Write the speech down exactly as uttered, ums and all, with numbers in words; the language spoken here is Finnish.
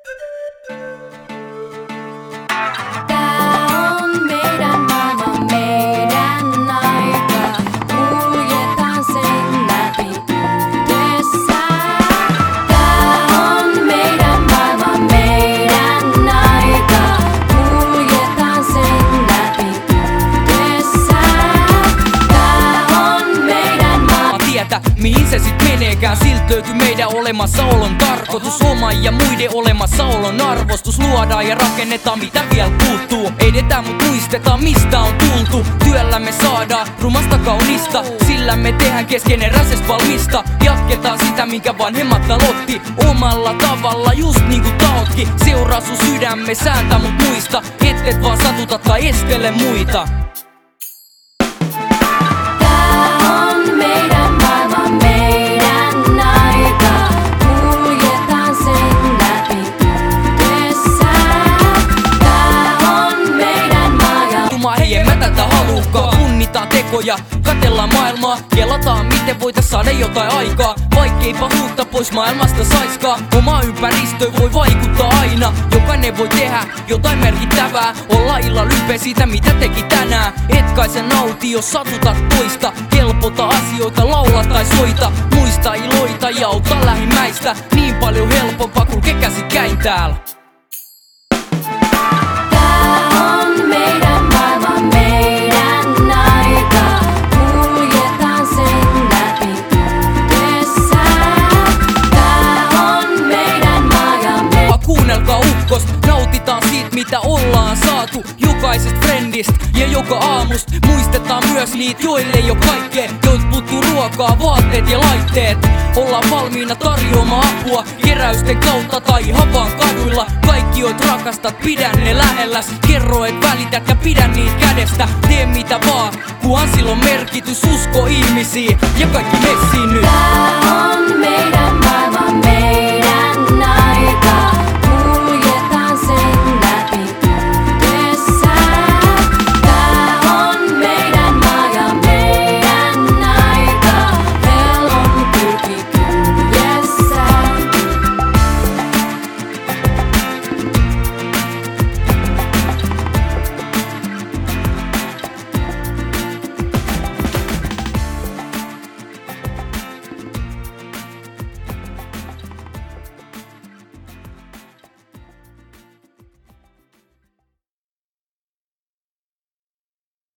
Mihin se sit meneekään, silt löytyy meidän olemassaolon tarkoitus. Oman ja muiden olemassaolon arvostus. Luodaan ja rakennetaan mitä vielä puuttuu. Edetään mut muistetaan mistä on tultu. Työllämme saadaan rumasta kaunista. Sillä me tehdään keskeneräisestä valmista. Jatketaan sitä minkä vanhemmat aloitti. Omalla tavalla just niinku taotkin. Seuraa sun sydämme, sääntää mut muista. Et vaan satuta tai estele muita. Ei mä tätä haluukaan, punnitaan tekoja, katellaan maailmaa, kelataan miten voitais saada jotain aikaa. Vaikkei pahuutta pois maailmasta saiskaan, oma ympäristö voi vaikuttaa aina. Jokainen voi tehdä jotain merkittävää, olla illalla ylpeä siitä mitä teki tänään. Et kai sä nauti jos satutat toista, helpota asioita, laula tai soita. Muista iloita ja auta lähimmäistä, niin paljon helpompaa kulkee käsikäin täällä. Kuunnelkaa ukkost, nautitaan siitä mitä ollaan saatu. Jokaisesta friendist ja joka aamust. Muistetaan myös niitä joille ei oo kaikkea. Joilta puuttuu ruokaa, vaatteet ja laitteet. Ollaan valmiina tarjoamaan apua keräysten kautta tai ihan vaan kaduilla. Kaikki joit rakastat, pidä ne lähelläs. Kerro et välität ja pidä niitä kädestä. Tee mitä vaan, kunhan sillä on merkitys. Usko ihmisiin ja kaikki messiin nyt.